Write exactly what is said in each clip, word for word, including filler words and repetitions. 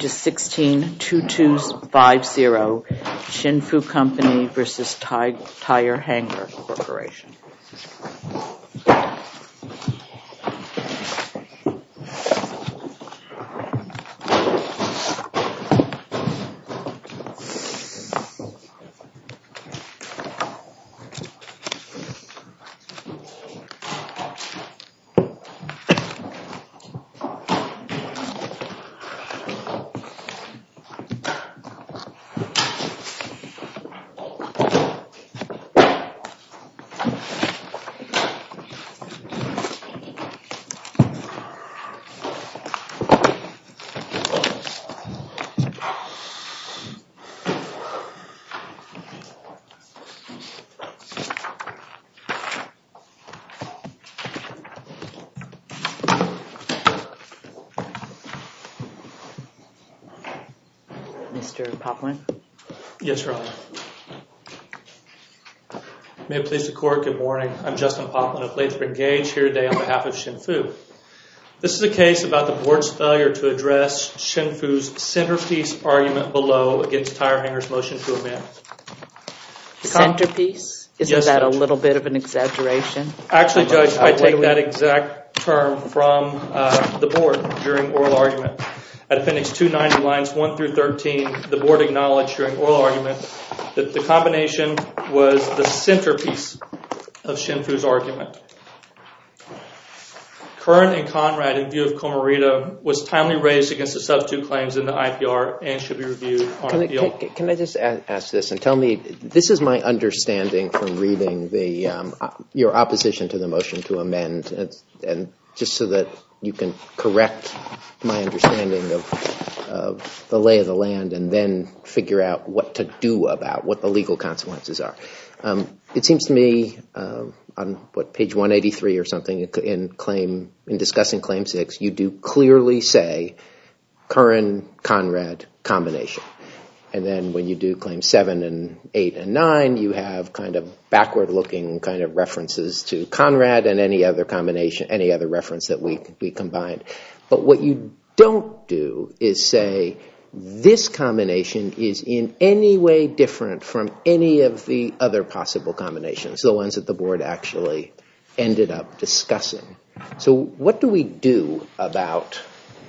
sixteen two two five zero Shin-Fu Company versus Tire Hanger Corporation. Mister Poplin? Yes, Your Honor. May it please the Court, good morning. I'm Justin Poplin of Lathrop and Gage here today on behalf of Shin-Fu. This is a case about the Board's failure to address Shin-Fu's centerpiece argument below against Tire Hanger's motion to amend. Centerpiece? Isn't yes, that Judge. a little bit of an exaggeration? Actually, Judge, I take that exact term from uh, the Board during oral argument. At Appendix two ninety, lines one through thirteen, the Board acknowledged during oral argument that the combination was the centerpiece of Shin-Fu's argument. Curran and Conrad, in view of Comarita, was timely raised against the substitute claims in the I P R and should be reviewed on can appeal. I, can, can I just ask this and tell me, this is my understanding from reading the um, your opposition to the motion to amend, and, and just so that you can correct my understanding of, of the lay of the land and then figure out what to do about what the legal consequences are. Um, it seems to me uh, on what page one eighty-three or something in claim in discussing claim six, you do clearly say Curran Conrad combination. And then when you do claim seven and eight and nine, you have kind of backward-looking kind of references to Conrad and any other combination, any other reference that we we combined. But what you don't do is say this combination is in any way different from any of the other possible combinations, the ones that the Board actually ended up discussing. So what do we do about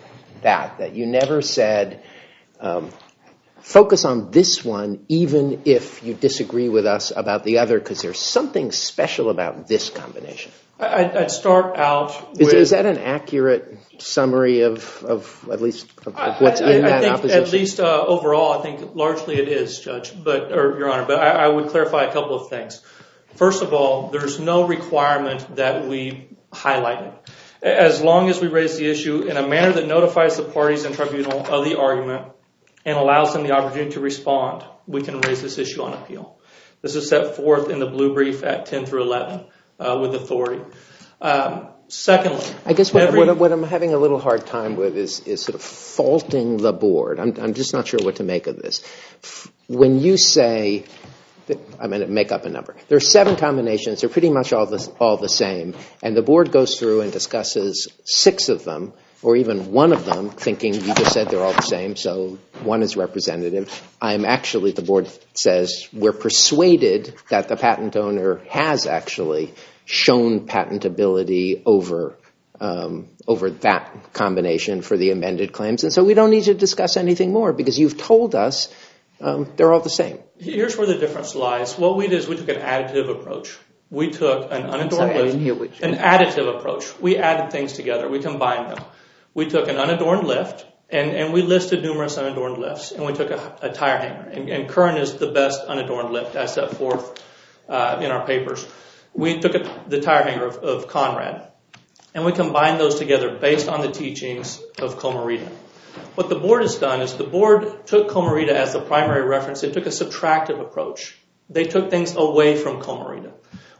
that, that you never said, um, focus on this one even if you disagree with us about the other, because there's something special about this combination? I'd start out with... Is, is that an accurate summary of, of at least of, of what's I, in I that think opposition? At least uh, overall, I think largely it is, Judge, but or Your Honor. But I, I would clarify a couple of things. First of all, there's no requirement that we highlight it. As long as we raise the issue in a manner that notifies the parties in tribunal of the argument and allows them the opportunity to respond, we can raise this issue on appeal. This is set forth in the blue brief at ten through eleven uh, with authority. Um, secondly, I guess what, every, what, what I'm having a little hard time with is, is sort of faulting the Board. I'm, I'm just not sure what to make of this. When you say, that, I'm going to make up a number, there are seven combinations, they're pretty much all the, all the same, and the Board goes through and discusses six of them, or even one of them, thinking you just said they're all the same, so one is representative. I'm actually, the Board says, we're persuaded that the patent owner has actually shown patentability over um, over that combination for the amended claims, and so we don't need to discuss anything more because you've told us um, they're all the same. Here's where the difference lies. What we did is we took an additive approach. We took an unadorned Sorry, I lift, didn't hear what you an additive approach. We added things together. We combined them. We took an unadorned lift, and, and we listed numerous unadorned lifts, and we took a, a tire hanger. And, and Curran is the best unadorned lift as set forth uh, in our papers. We took a, the tire hanger of, of Conrad, and we combined those together based on the teachings of Comarita. What the Board has done is the Board took Comarita as the primary reference. They took a subtractive approach. They took things away from Comarita.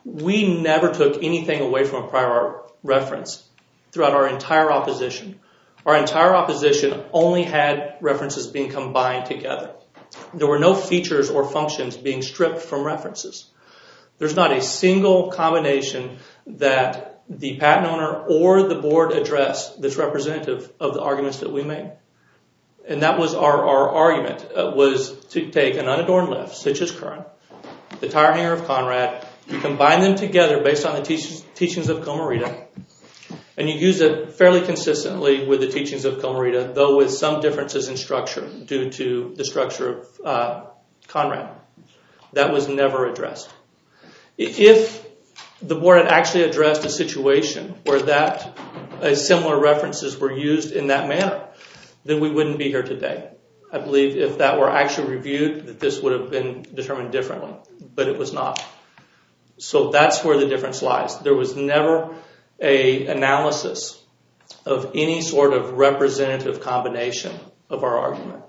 We never took anything away from a prior art reference throughout our entire opposition. Our entire opposition only had references being combined together. There were no features or functions being stripped from references. There's not a single combination that the patent owner or the Board addressed that's representative of the arguments that we made. And that was our, our argument, uh, was to take an unadorned lift, such as Curran, the tire hanger of Conrad, you combine them together based on the teach- teachings of Comarita, and you use it fairly consistently with the teachings of Comarita, though with some differences in structure due to the structure of uh, Conrad. That was never addressed. If the board had actually addressed a situation where that uh, similar references were used in that manner, then we wouldn't be here today. I believe if that were actually reviewed, that this would have been determined differently, but it was not. So that's where the difference lies. There was never a analysis of any sort of representative combination of our argument.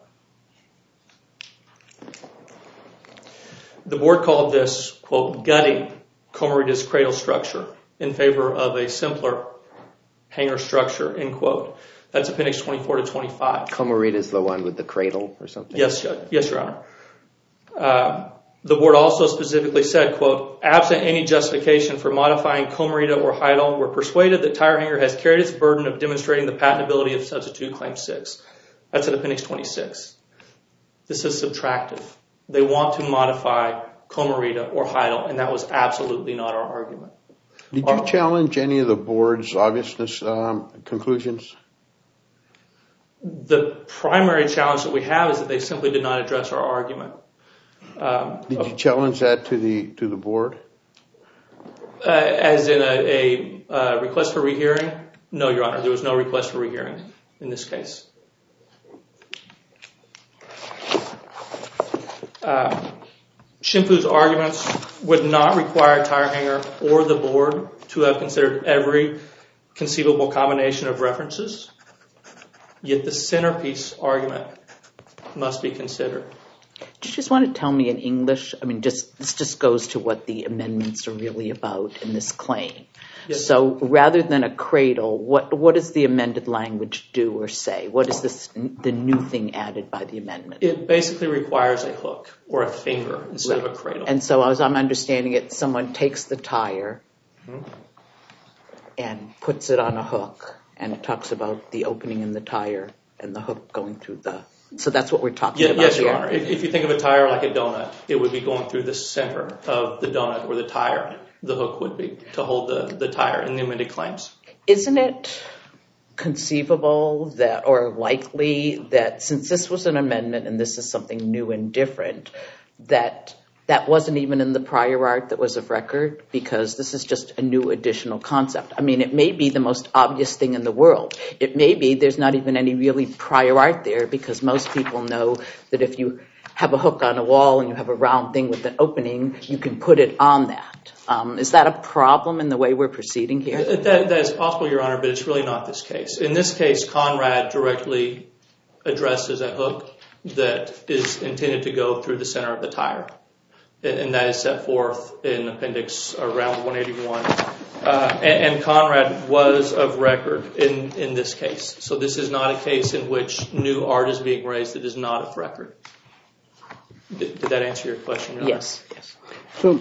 The board called this, quote, gutting Comarita's cradle structure in favor of a simpler hanger structure, end quote. That's Appendix twenty-four to twenty-five. Comarita is the one with the cradle or something? Yes, yes, Your Honor. Uh, the board also specifically said, quote, absent any justification for modifying Comarita or Heidel, we're persuaded that tire hanger has carried its burden of demonstrating the patentability of substitute claim six. That's at Appendix twenty-six. This is subtractive. They want to modify Comarita or Heidel, and that was absolutely not our argument. Did you challenge any of the board's obviousness um, conclusions? The primary challenge that we have is that they simply did not address our argument. Um, Did you challenge that to the to the board? Uh, as in a, a uh, request for rehearing? No, Your Honor, there was no request for rehearing in this case. Uh, Shinfu's arguments would not require tire hanger or the board to have considered every conceivable combination of references. Yet the centerpiece argument must be considered. Do you just want to tell me in English? I mean, just this just goes to what the amendments are really about in this claim. Yes. So rather than a cradle, what what does the amended language do or say? What is this the new thing added by the amendment? It basically requires a hook or a finger instead Right. of a cradle. And so as I'm understanding it, someone takes the tire Mm-hmm. and puts it on a hook, and it talks about the opening in the tire and the hook going through the... So that's what we're talking Yeah, about yes, here. Your Honor. If, if you think of a tire like a donut, it would be going through the center of the donut where the tire, the hook would be to hold the, the tire in the amended claims. Isn't it conceivable that, or likely that since this was an amendment and this is something new and different, that that wasn't even in the prior art that was of record, because this is just a new additional concept? I mean, it may be the most obvious thing in the world. It may be there's not even any really prior art there, because most people know that if you have a hook on a wall and you have a round thing with an opening, you can put it on that. Um, is that a problem in the way we're proceeding here? That, that is possible, Your Honor, but it's really not this case. In this case, Conrad directly addresses a hook that is intended to go through the center of the tire. And that is set forth in Appendix around one eighty-one. Uh, and, and Conrad was of record in, in this case. So this is not a case in which new art is being raised that is not of record. Did, did that answer your question, Your Honor? Yes. Yes. So,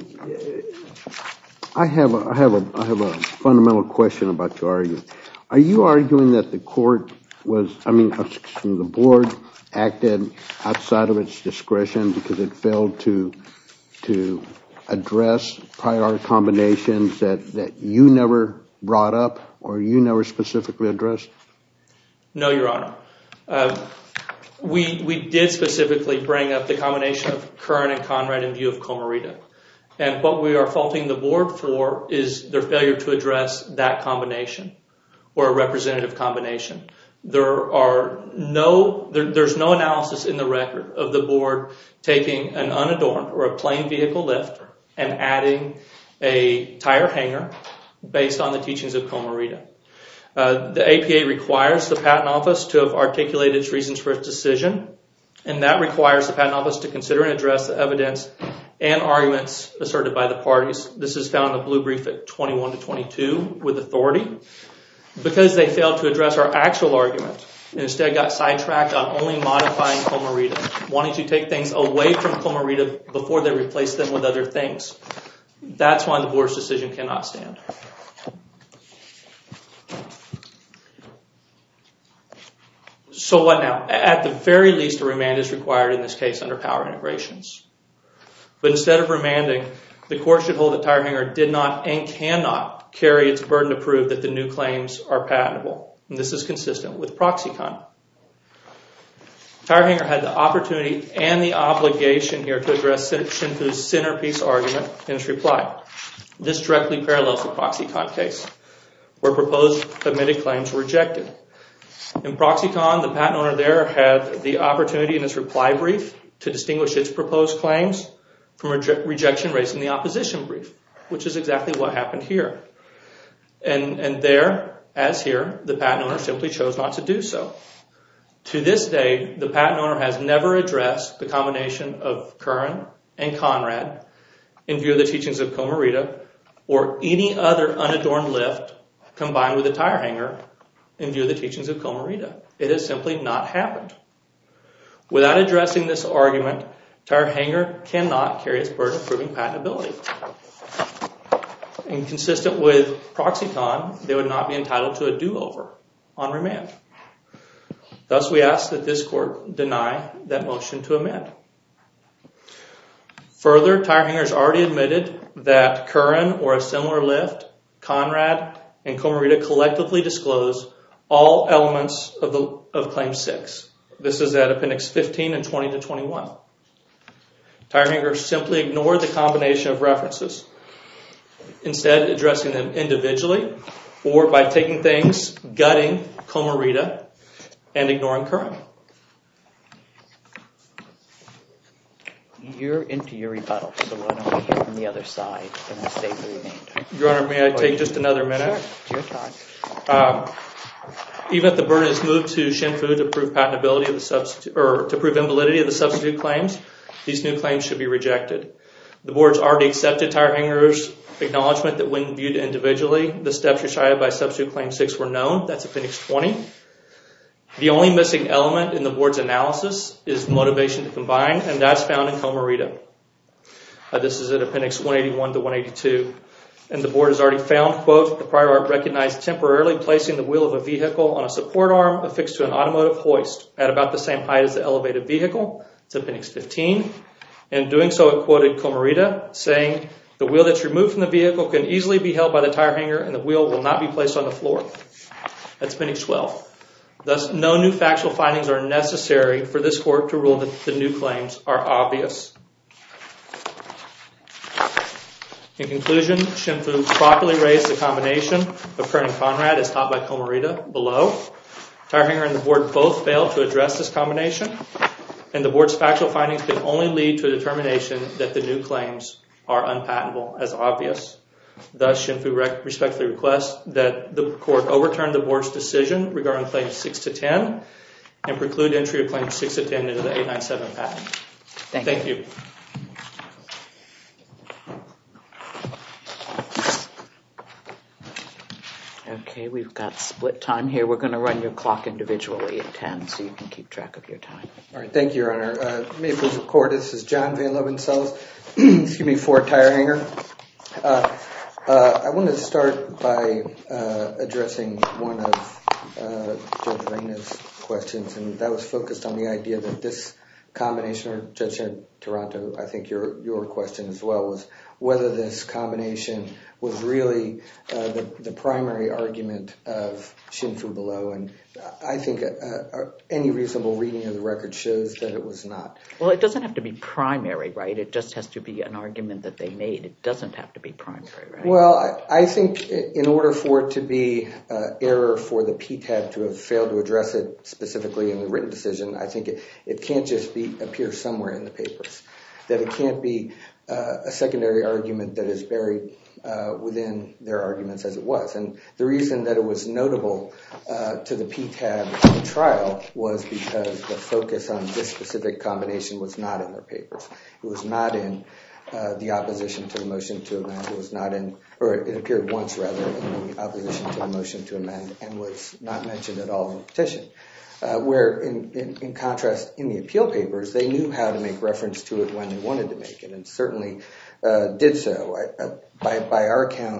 I have a, I have a I have a fundamental question about your argument. Are you arguing that the court was, I mean, excuse me, the board acted outside of its discretion because it failed to to address prior art combinations that, that you never brought up or you never specifically addressed? No, Your Honor. Uh, we we did specifically bring up the combination of Curran and Conrad in view of Comarita. And what we are faulting the board for is their failure to address that combination or a representative combination. There are no, there, there's no analysis in the record of the board taking an unadorned or a plain vehicle lift and adding a tire hanger based on the teachings of Comarita. Uh, the A P A requires the Patent Office to have articulated its reasons for its decision, and that requires the Patent Office to consider and address the evidence and arguments asserted by the parties. This is found in the blue brief at twenty-one to twenty-two with authority. Because they failed to address our actual argument and instead got sidetracked on only modifying Comarita, wanting to take things away from Comarita before they replace them with other things. That's why the board's decision cannot stand. So what now? At the very least, a remand is required in this case under Power Integrations. But instead of remanding, the court should hold that Tire Hanger did not and cannot carry its burden to prove that the new claims are patentable. And this is consistent with Proxicon. Tire Hanger had the opportunity and the obligation here to address Shinfu's centerpiece argument in its reply. This directly parallels the Proxicon case, where proposed admitted claims were rejected. In Proxicon, the patent owner there had the opportunity in its reply brief to distinguish its proposed claims from reje- rejection raised in the opposition brief, which is exactly what happened here. And, and there, as here, the patent owner simply chose not to do so. To this day, the patent owner has never addressed the combination of Curran and Conrad in view of the teachings of Comarita, or any other unadorned lift combined with a tire hanger in view of the teachings of Comarita. It has simply not happened. Without addressing this argument, tire hanger cannot carry its burden of proving patentability. And consistent with Proxicon, they would not be entitled to a do-over on remand. Thus, we ask that this court deny that motion to amend. Further, Tire Hanger has already admitted that Curran or a similar lift, Conrad, and Comarita collectively disclose all elements of, the, of Claim six. This is at Appendix fifteen and twenty to twenty-one. Tire Hanger simply ignored the combination of references, instead addressing them individually or by taking things, gutting Comarita, and ignoring Curran. You're into your rebuttal, so why don't we hear from the other side and we'll save the remainder. Your Honor, may I take just another minute? Sure, it's your time. Um, even if the burden is moved to Shinfu to prove patentability of the substitute, or to prove invalidity of the substitute claims, these new claims should be rejected. The board's already accepted Tire Hanger's acknowledgement that when viewed individually, the steps recited by substitute claim six were known. That's Appendix twenty. The only missing element in the board's analysis is motivation to combine, and that's found in Comarita. Uh, this is at Appendix one eighty-one to one eighty-two. And the board has already found, quote, the prior art recognized temporarily placing the wheel of a vehicle on a support arm affixed to an automotive hoist at about the same height as the elevated vehicle. It's Appendix fifteen. And in doing so, it quoted Comarita, saying, the wheel that's removed from the vehicle can easily be held by the tire hanger and the wheel will not be placed on the floor. That's Appendix twelve. Thus, no new factual findings are necessary for this court to rule that the new claims are obvious. In conclusion, Shinfu properly raised the combination of Curran and Conrad as taught by Comarita below. Tire Hanger and the board both failed to address this combination, and the board's factual findings can only lead to a determination that the new claims are unpatentable as obvious. Thus, Shinfu rec- respectfully requests that the court overturn the board's decision regarding claims six to ten and preclude entry of claims six to ten into the eight ninety-seven patent. Thank, Thank you. you. Okay, we've got split time here. We're going to run your clock individually at ten so you can keep track of your time. All right, thank you, Your Honor. Uh, may it please the court, this is John Van Leeuwensells, excuse me, for Tire Hanger. Uh, uh, I wanted to start by uh, addressing one of uh, Judge Reyna's questions, and that was focused on the idea that this combination, or Judge Toronto, I think your your question as well, was whether this combination was really uh, the, the primary argument of Shinfu below, and I think uh, uh, any reasonable reading of the record shows that it was not. Well, it doesn't have to be primary, right? It just has to be an argument that they made. It doesn't have to be primary, right? Well, I, I think in order for it to be uh, error for the P T A B to have failed to address it specifically in the written decision, I think it, it can't just be appear somewhere in the papers. That it can't be uh, a secondary argument that is buried Uh, within their arguments as it was. And the reason that it was notable uh, to the P T A B trial was because the focus on this specific combination was not in their papers. It was not in uh, the opposition to the motion to amend. It was not in, or it appeared once rather, in the opposition to the motion to amend and was not mentioned at all in the petition. Uh, where in, in, in contrast, in the appeal papers, they knew how to make reference to it when they wanted to make it, and certainly uh, did so. I, uh, by, by our count,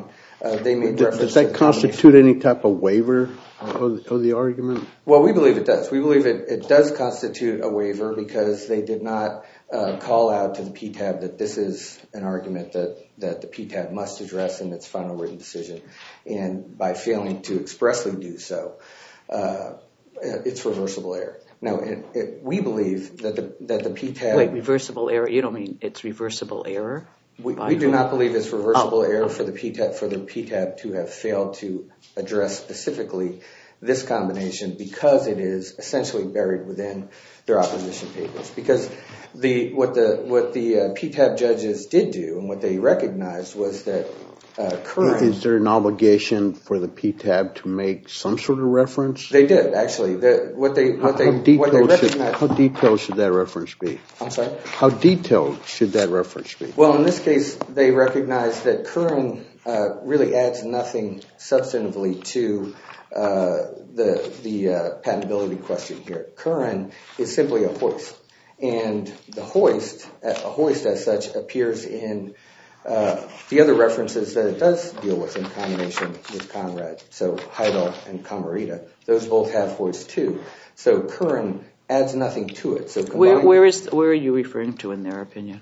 uh, they made Does, reference does that to the constitute any type of waiver of, of the argument? Well, we believe it does. We believe it, it does constitute a waiver because they did not uh, call out to the P T A B that this is an argument that, that the P T A B must address in its final written decision. And by failing to expressly do so, uh, it's reversible error. Now, it, it, we believe that the, that the P T A B... Wait, reversible error? You don't mean it's reversible error? We, we do not believe it's reversible oh, error okay. for the P T A B, for the P T A B to have failed to address specifically this combination because it is essentially buried within their opposition papers. Because the what the what the uh, P T A B judges did do and what they recognized was that uh, Curran... Is there an obligation for the P T A B to make some sort of reference? They did, actually. The, what they what how, they how detailed what they recognized... Should, how detailed should that reference be? I'm sorry? How detailed should that reference be? Well, in this case, they recognized that Curran uh, really adds nothing substantively to uh, the the uh, patentability question here. Curran is simply a hoist, and the hoist, a hoist as such, appears in uh, the other references that it does deal with in combination with Conrad. So Heidel and Camarita, those both have hoist too. So Curran adds nothing to it. So where where is where are you referring to in their opinion?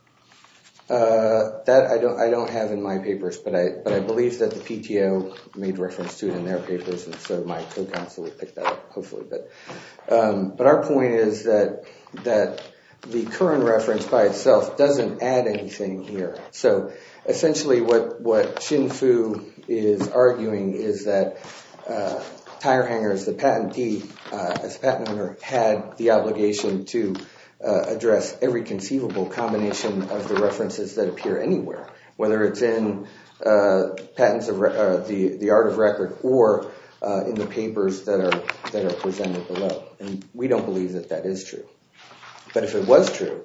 Uh, that I don't I don't have in my papers, but I but I believe that the P T O made reference to it in their papers, and so my co-counsel will pick that up hopefully. But um, but our point is that that the Curran reference by itself doesn't add anything here. So essentially, what what Shin Fu is arguing is that uh, tire hangers, the patentee, uh, as a patent owner, had the obligation to Uh, address every conceivable combination of the references that appear anywhere, whether it's in uh, patents of re- uh, the the art of record or uh, in the papers that are that are presented below. And we don't believe that that is true. But if it was true,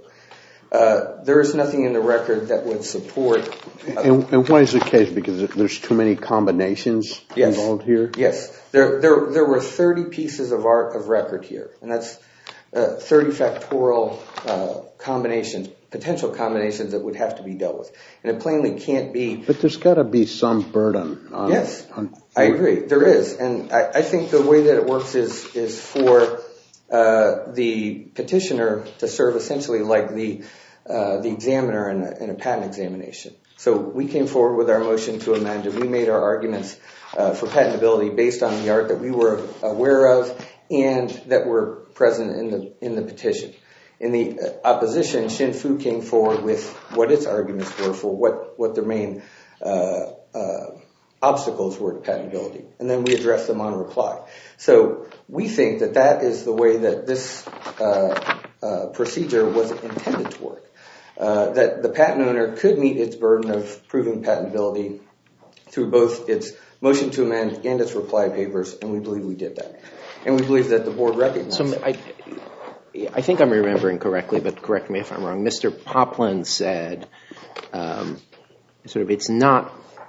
uh, there is nothing in the record that would support. Uh, and, and why is the case? Because there's too many combinations yes, involved here. Yes, there there there were thirty pieces of art of record here, and that's. Uh, thirty factorial uh, combinations, potential combinations that would have to be dealt with. And it plainly can't be... But there's got to be some burden. On, yes, on, I agree. There is. And I, I think the way that it works is, is for uh, the petitioner to serve essentially like the uh, the examiner in a, in a patent examination. So we came forward with our motion to amend, and we made our arguments uh, for patentability based on the art that we were aware of and that were present in the in the petition. In the opposition, Shin Fu came forward with what its arguments were for what, what their main uh, uh, obstacles were to patentability. And then we addressed them on reply. So we think that that is the way that this uh, uh, procedure was intended to work. Uh, that the patent owner could meet its burden of proving patentability through both its motion to amend and its reply papers, and we believe we did that. And we believe that the board recognized so that. I, I think I'm remembering correctly, but correct me if I'm wrong. Mister Poplin said, um, sort of, it's not,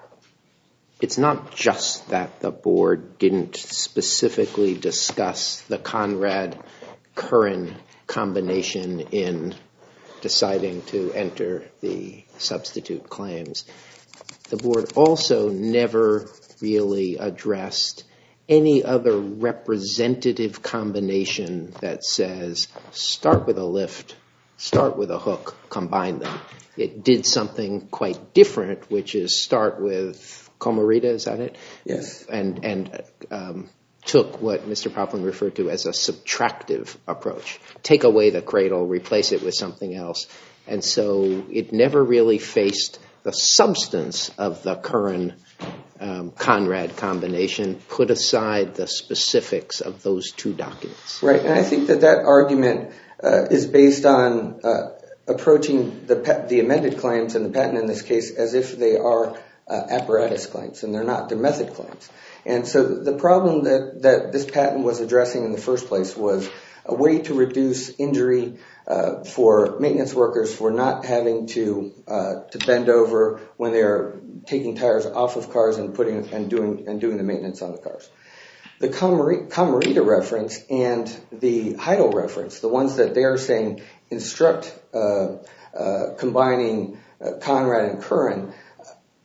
it's not just that the board didn't specifically discuss the Conrad-Curran combination in deciding to enter the substitute claims. The board also never really addressed any other representative combination that says start with a lift, start with a hook, combine them. It did something quite different, which is start with Camarita, is that it? Yes. And and um, took what Mister Poplin referred to as a subtractive approach. Take away the cradle, replace it with something else. And so it never really faced the substance of the Curran Um, Conrad combination, put aside the specifics of those two documents. Right, and I think that that argument uh, is based on uh, approaching the the amended claims and the patent in this case as if they are uh, apparatus claims, and they're not. They're method claims. And so the problem that, that this patent was addressing in the first place was a way to reduce injury uh, for maintenance workers for not having to uh, to bend over when they are taking tires off of cars and putting and doing and doing the maintenance on the cars. The Camarita reference and the Heidel reference, the ones that they are saying instruct uh, uh, combining uh, Conrad and Curran,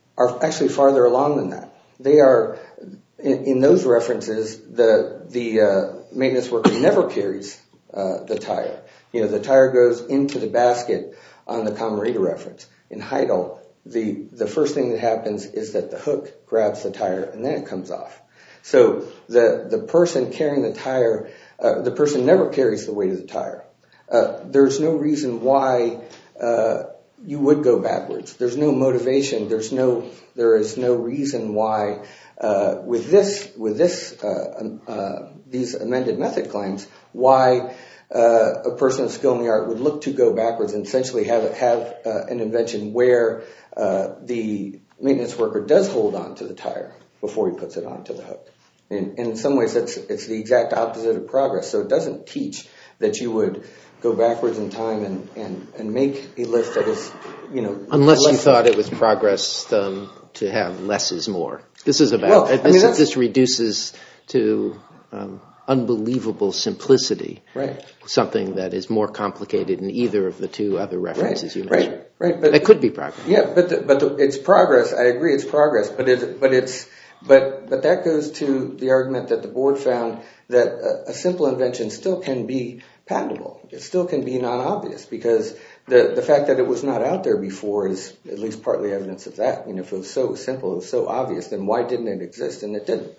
are actually farther along than that. They are, in, in those references, the the uh, maintenance worker never carries uh, the tire. You know, the tire goes into the basket on the Camarita reference. In Heidel, the, the first thing that happens is that the hook grabs the tire and then it comes off. So the, the person carrying the tire, uh, the person never carries the weight of the tire. Uh, there's no reason why uh, you would go backwards. There's no motivation. There's no, there is no reason why uh, with this, with this, uh, uh, these amended method claims, why uh, a person of skill in the art would look to go backwards and essentially have have uh, an invention where uh, the maintenance worker does hold on to the tire before he puts it onto the hook. And, and in some ways, that's it's the exact opposite of progress. So it doesn't teach that you would go backwards in time and, and, and make a lift that is, you know... Unless you thought it was progress um, to have less is more. This is about... Well, I this, mean, this reduces to um, unbelievable simplicity. Right. Something that is more complicated in either of the two other references right, you mentioned. Right, right. But it could be progress. Yeah, but the, but the, it's progress. I agree it's progress, but it, but it's... But but that goes to the argument that the board found that a, a simple invention still can be patentable. It still can be non-obvious because the, the fact that it was not out there before is at least partly evidence of that. You know, if it was so simple, it was so obvious, then why didn't it exist? And it didn't.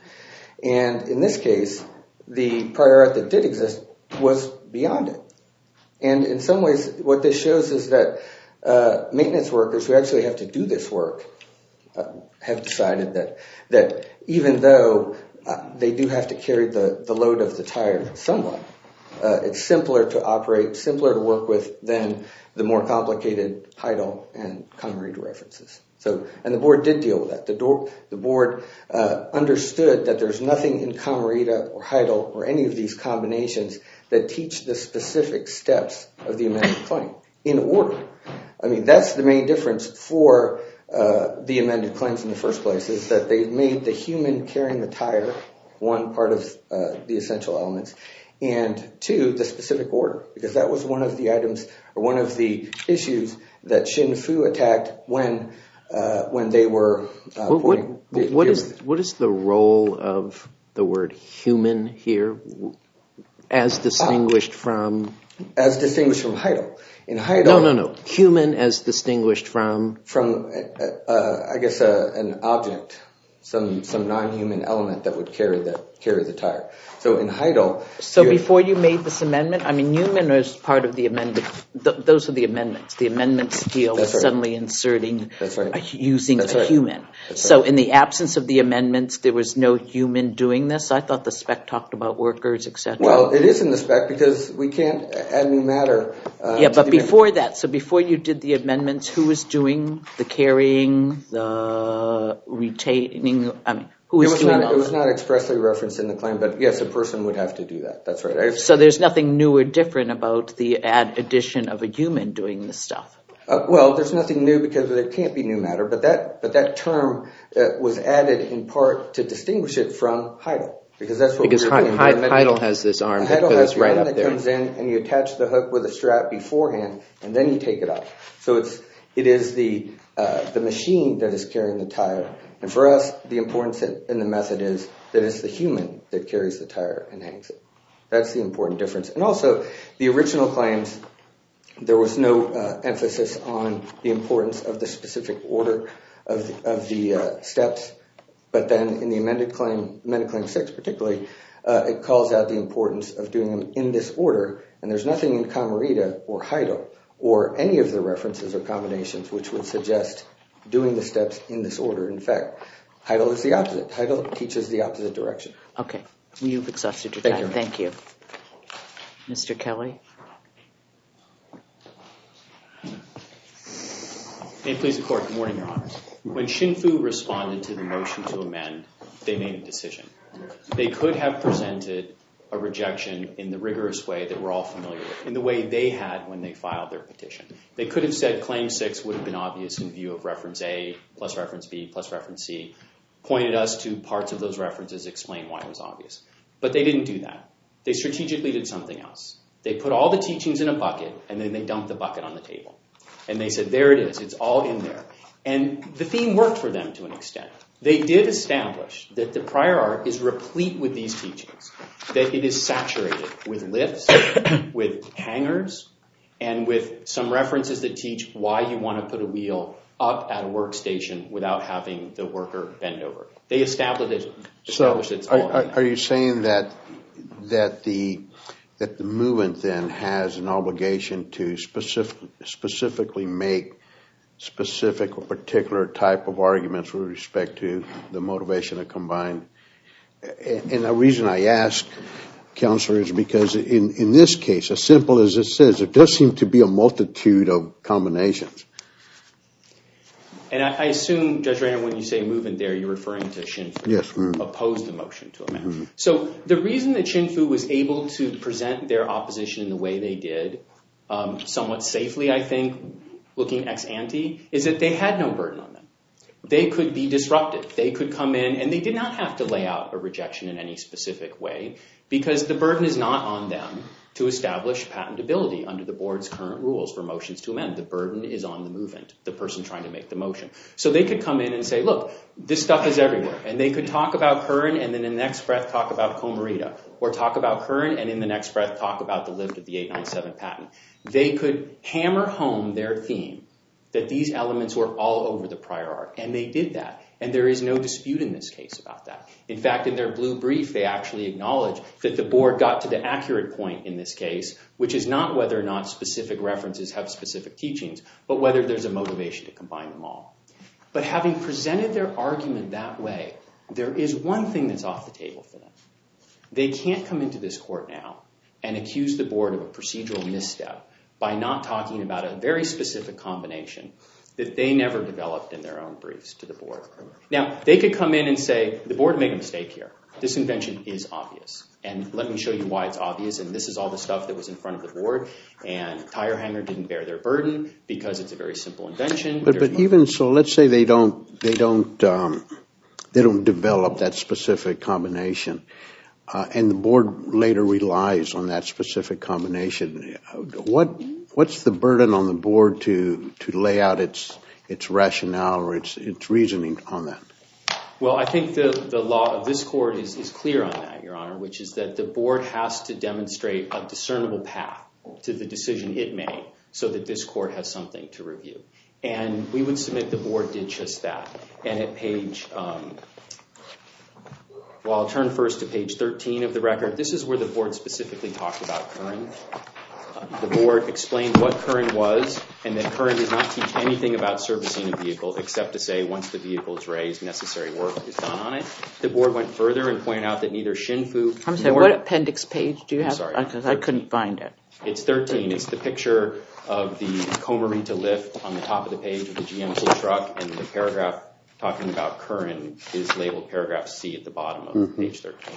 And in this case, the prior art that did exist was beyond it. And in some ways, what this shows is that uh, maintenance workers who actually have to do this work uh, have decided that that even though uh, they do have to carry the, the load of the tire somewhat, uh, it's simpler to operate, simpler to work with than the more complicated Heidel and Camarita references. So, and the board did deal with that. The, door, the board uh, understood that there's nothing in Camarita or Heidel or any of these combinations that teach the specific steps of the amended claim in order. I mean, that's the main difference for Uh, the amended claims in the first place, is that they made the human carrying the tire one part of uh, the essential elements, and two, the specific order, because that was one of the items or one of the issues that Xin Fu attacked when uh, when they were uh, what, what, the, what the, is what is the role of the word human here, as distinguished ah, from as distinguished from Heidel? In Heidel, no, no, no. Human as distinguished from from, uh, uh, I guess, uh, an object, some some non-human element that would carry the carry the tire. So in Heidel, so before you made this amendment, I mean, human is part of the amendment. Th- those are the amendments. The amendments deal with right. suddenly inserting, That's right. uh, using That's a right. human. That's so right. in the absence of the amendments, there was no human doing this. I thought the spec talked about workers, et cetera. Well, it is in the spec because we can't add new matter. Uh, yeah, but before amendment. that, so before you did the amendments, who was doing the carrying, the retaining? I mean. Who it is was doing not. all It was that? not expressly referenced in the claim, but yes, a person would have to do that. That's right. I've, so there's nothing new or different about the add addition of a human doing this stuff. Uh, well, there's nothing new because there can't be new matter, but that but that term uh, was added in part to distinguish it from Heidel, because that's what because we were doing. He- Heidel has this arm Heidel that goes has the right arm up that there. comes in, and you attach the hook with a strap beforehand, and then you take it off. So it's it is the uh, the machine that is carrying the tire. And for us, the importance in the method is that it's the human that carries the tire and hangs it. That's the important difference. And also, the original claims, there was no uh, emphasis on the importance of the specific order of the, of the uh, steps. But then in the amended claim, amended claim six particularly, uh, it calls out the importance of doing them in this order. And there's nothing in Camarita or Heidel or any of the references or combinations which would suggest doing the steps in this order. In fact, Heidel is the opposite. Heidel teaches the opposite direction. Okay. You've exhausted your Thank time. you. Thank you. Mister Kelly? May it please the Court. Good morning, Your Honors. When Xin Fu responded to the motion to amend, they made a decision. They could have presented a rejection in the rigorous way that we're all familiar with, in the way they had when they filed their petition. They could have said Claim six would have been obvious in view of reference A plus reference B plus reference C, pointed us to parts of those references, explain why it was obvious. But they didn't do that. They strategically did something else. They put all the teachings in a bucket, and then they dumped the bucket on the table. And they said, there it is. It's all in there. And the theme worked for them to an extent. They did establish that the prior art is replete with these teachings, that it is saturated with lifts, with hangers, and with some references that teach why you want to put a wheel up at a workstation without having the worker bend over. They established it. Established so it's all are, in are you saying that that the that the movement then has an obligation to specific, specifically make specific or particular type of arguments with respect to the motivation to combine? And the reason I ask, Counselor, is because in, in this case, as simple as it says, there does seem to be a multitude of combinations. And I, I assume, Judge Rayner, when you say movement there, you're referring to Shin-Fu. Yes. Mm-hmm. Opposed the motion to amend. Mm-hmm. So the reason that Shin-Fu was able to present their opposition in the way they did, um, somewhat safely, I think, looking ex ante, is that they had no burden on them. They could be disrupted. They could come in, and they did not have to lay out a rejection in any specific way, because the burden is not on them to establish patentability under the board's current rules for motions to amend. The burden is on the movement, the person trying to make the motion. So they could come in and say, look, this stuff is everywhere. And they could talk about Curran and then in the next breath talk about Comarita, or talk about Curran and in the next breath talk about the lift of the eight ninety-seven patent. They could hammer home their theme that these elements were all over the prior art, and they did that. And there is no dispute in this case about that. In fact, in their blue brief, they actually acknowledge that the board got to the accurate point in this case, which is not whether or not specific references have specific teachings, but whether there's a motivation to combine them all. But having presented their argument that way, there is one thing that's off the table for them. They can't come into this court now and accuse the board of a procedural misstep by not talking about a very specific combination that they never developed in their own briefs to the board. Now, they could come in and say, the board made a mistake here. This invention is obvious. And let me show you why it's obvious. And this is all the stuff that was in front of the board. And Tire Hanger didn't bear their burden because it's a very simple invention. But, but even so, let's say they don't they don't um, they don't develop that specific combination, uh, and the board later relies on that specific combination. What what's the burden on the board to to lay out its its rationale or its its reasoning on that? Well, I think the, the law of this court is, is clear on that, Your Honor, which is that the board has to demonstrate a discernible path to the decision it made so that this court has something to review. And we would submit the board did just that. And at page, um, well, I'll turn first to page thirteen of the record. This is where the board specifically talked about Curran. The board explained what Curran was and that Curran does not teach anything about servicing a vehicle except to say once the vehicle is raised, necessary work is done on it. The board went further and pointed out that neither Shin-Fu... I'm sorry, what appendix page do you have? I'm sorry. Because I couldn't find it. It's thirteen. It's the picture of the Comarita lift on the top of the page of the G M C truck, and the paragraph talking about Curran is labeled paragraph C at the bottom of mm-hmm. page thirteen.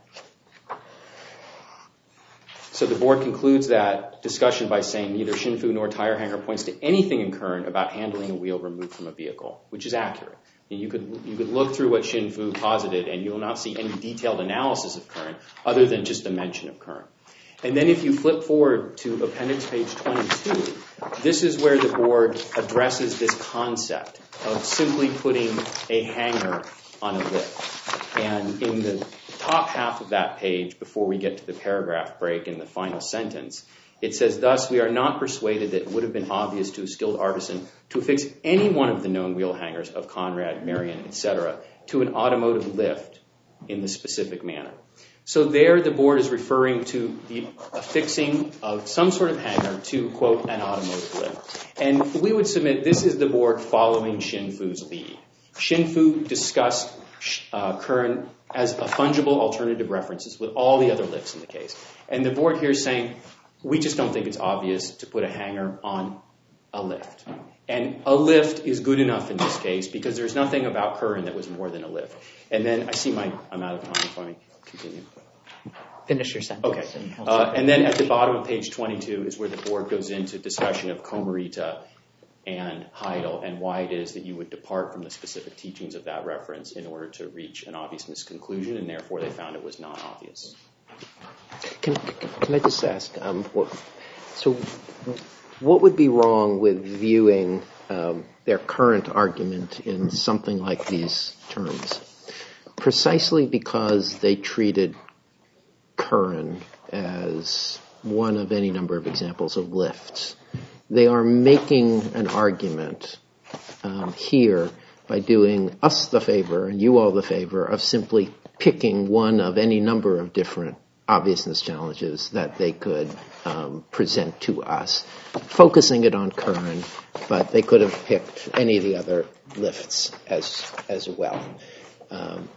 So the board concludes that discussion by saying neither Shin-Fu nor Tire Hanger points to anything in Curran about handling a wheel removed from a vehicle, which is accurate. And you could you could look through what Shin-Fu posited, and you will not see any detailed analysis of Curran other than just a mention of Curran. And then if you flip forward to appendix page twenty-two, this is where the board addresses this concept of simply putting a hanger on a lift. And in the top half of that page, before we get to the paragraph break in the final sentence, it says, thus, we are not persuaded that it would have been obvious to a skilled artisan to affix any one of the known wheel hangers of Conrad, Marion, et cetera, to an automotive lift in the specific manner. So there the board is referring to the affixing of some sort of hanger to, quote, an automotive lift. And we would submit this is the board following Shin-Fu's lead. Shin-Fu discussed uh, Curran as a fungible alternative references with all the other lifts in the case. And the board here is saying, we just don't think it's obvious to put a hanger on a lift. And a lift is good enough in this case because there's nothing about Curran that was more than a lift. And then I see my, I'm out of time, so let me continue. Finish your sentence. Okay. Uh, and then at the bottom of page twenty-two is where the board goes into discussion of Comarita and Heidel and why it is that you would depart from the specific teachings of that reference in order to reach an obviousness conclusion, and therefore they found it was not obvious. Can, can I just ask, um, what, so what would be wrong with viewing um, their current argument in something like these terms, precisely because they treated Curran as one of any number of examples of lifts. They are making an argument um, here by doing us the favor and you all the favor of simply picking one of any number of different obviousness challenges that they could um, present to us, focusing it on Curran, but they could have picked any of the other lifts as as well. Um,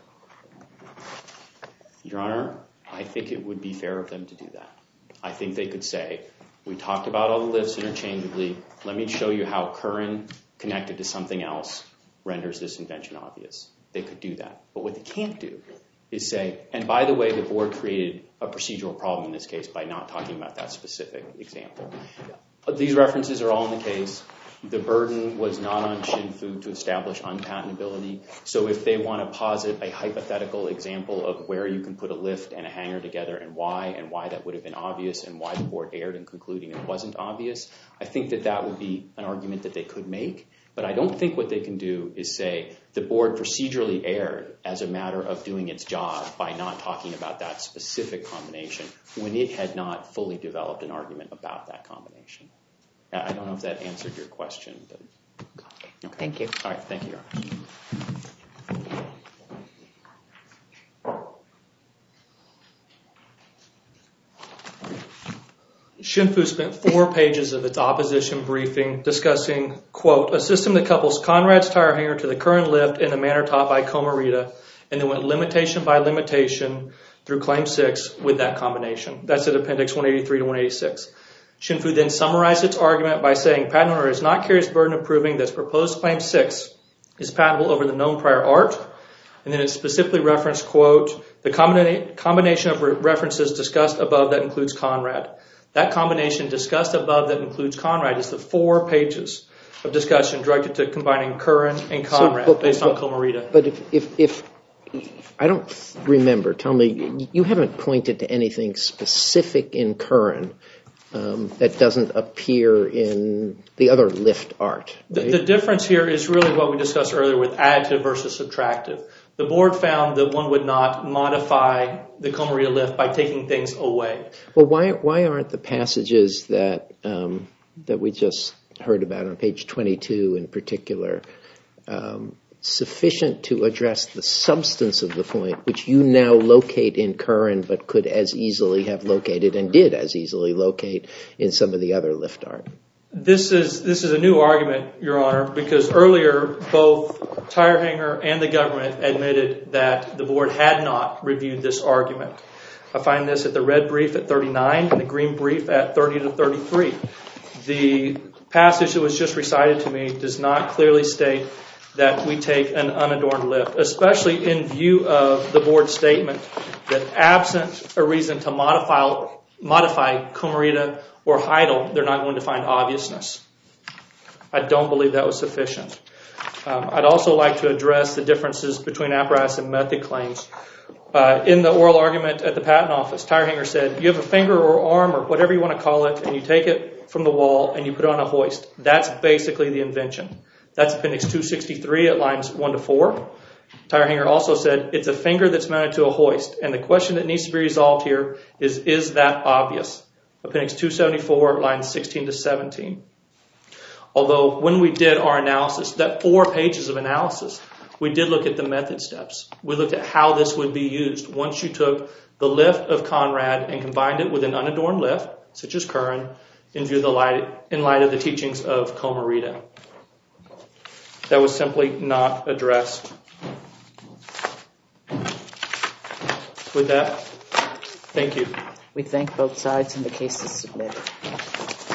Your Honor, I think it would be fair of them to do that. I think they could say, we talked about all the lifts interchangeably. Let me show you how Curran connected to something else renders this invention obvious. They could do that. But what they can't do is say, and by the way, the board created a procedural problem in this case by not talking about that specific example. These references are all in the case. The burden was not on Shin-Fu to establish unpatentability. So if they want to posit a hypothetical example of where you can put a lift and a hanger together and why, and why that would have been obvious and why the board erred in concluding it wasn't obvious, I think that that would be an argument that they could make. But I don't think what they can do is say the board procedurally erred as a matter of doing its job by not talking about that specific combination when it had not fully developed an argument about that combination. I don't know if that answered your question. But okay. Thank you. All right, thank you, Your Honor. Shin-Fu spent four pages of its opposition briefing discussing, quote, a system that couples Conrad's tire hanger to the Curran lift in the manner taught by Komarita, and then went limitation by limitation through Claim six with that combination. That's at Appendix one eighty-three to one eighty-six. Shin-Fu then summarized its argument by saying patent owner is not carries burden of proving that proposed Claim six is patentable over the known prior art. And then it specifically referenced, quote, the combina- combination of re- references discussed above that includes Conrad. That combination discussed above that includes Conrad is the four pages of discussion directed to combining Curran and Conrad so, but, based but, on Komarita. But if, if, if I don't remember, tell me, you haven't pointed to anything specific in Curran um, that doesn't appear in the other lift art. Right? The, the difference here is really what we discussed earlier with additive versus subtractive. The board found that one would not modify the Komarita lift by taking things away. Well, why why aren't the passages that um, that we just heard about on page twenty-two in particular um, sufficient to address the substance of the point, which you now locate in Curran, but could as easily have located and did as easily locate in some of the other lift art? This is this is a new argument, Your Honor, because earlier both Tire Hanger and the government admitted that the board had not reviewed this argument. I find this at the red brief at thirty-nine and the green brief at thirty to thirty-three. The passage that was just recited to me does not clearly state that we take an unadorned lift, especially in view of the board's statement that absent a reason to modify modify Komarita or Heidel, they're not going to find obviousness. I don't believe that was sufficient. Um, I'd also like to address the differences between apparatus and method claims. Uh, in the oral argument at the patent office, Tire Hanger said, you have a finger or arm or whatever you want to call it, and you take it from the wall and you put it on a hoist. That's basically the invention. That's Appendix two sixty-three at lines one to four. Tire Hanger also said, it's a finger that's mounted to a hoist, and the question that needs to be resolved here is, is that obvious? Appendix two seventy-four, lines sixteen to seventeen. Although when we did our analysis, that four pages of analysis, we did look at the method steps. We looked at how this would be used once you took the lift of Conrad and combined it with an unadorned lift, such as Curran, in view of the light, in light of the teachings of Komarita. That was simply not addressed. With that, thank you. We thank both sides and the case is submitted.